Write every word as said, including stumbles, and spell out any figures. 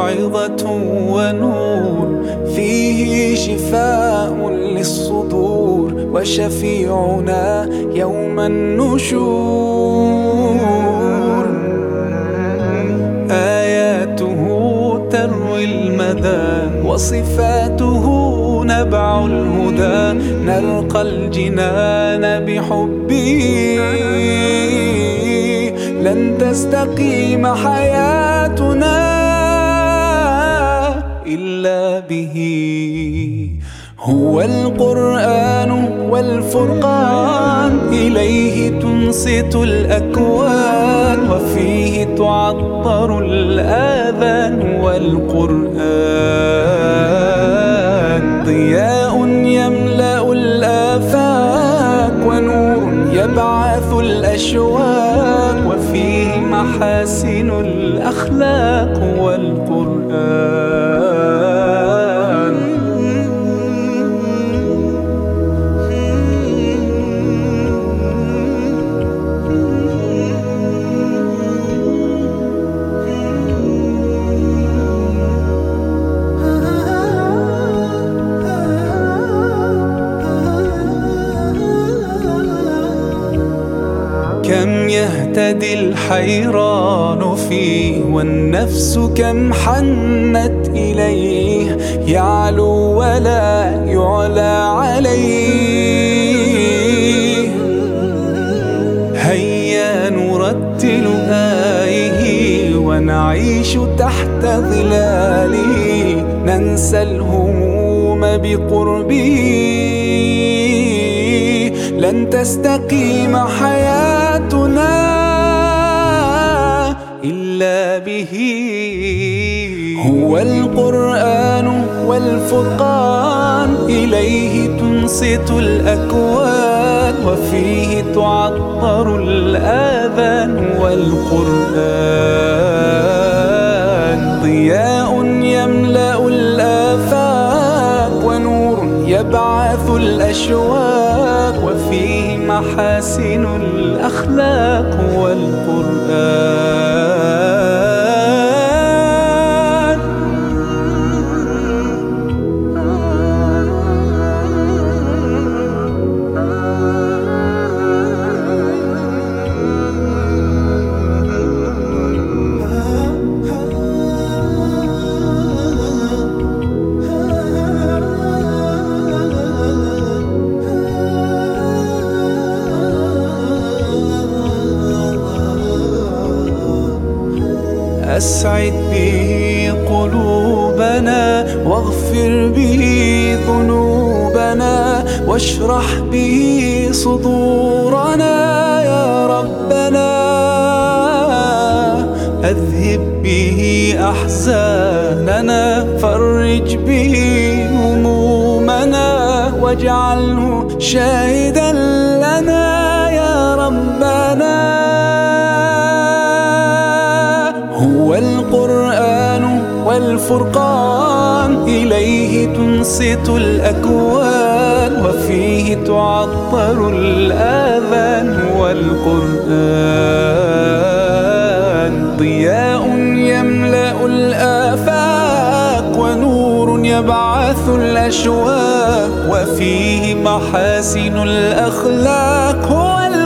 موعظة ونور، فيه شفاء للصدور وشفيعنا يوم النشور. آياته تروي المدى وصفاته نبع الهدى، نلقى الجنان بحبه، لن تستقيم حياتنا إلا به. هو القرآن والفرقان، إليه تنصت الأكوان، وفيه تعطر الآذان. والقرآن ضياء يملأ الآفاق، ونور يبعث الأشواق، وفيه محاسن الأخلاق. والقرآن كم يهتدي الحيران فيه، والنفس كم حنت إليه، يعلو ولا يعلى عليه. هيا نرتل آيه ونعيش تحت ظلاله، ننسى الهموم بقربه، لن تستقيم حياتنا إلا به. هو القرآن والفرقان، إليه تنصت الأكوان، وفيه تعطر الآذان. والقرآن ضياء يملأ الآفاق، ونور يبعث الأشواق، وفيه محاسن الأخلاق. والقرآن أسعد به قلوبنا، واغفر به ذنوبنا، واشرح به صدورنا يا ربنا. أذهب به أحزاننا، فرج به همومنا، واجعله شاهدا لنا يا ربنا. هو القرآن والفرقان، إليه تنصت الأكوان، وفيه تعطر الآذان. والقرآن ضياء يملأ الآفاق، ونور يبعث الأشواق، وفيه محاسن الأخلاق. هو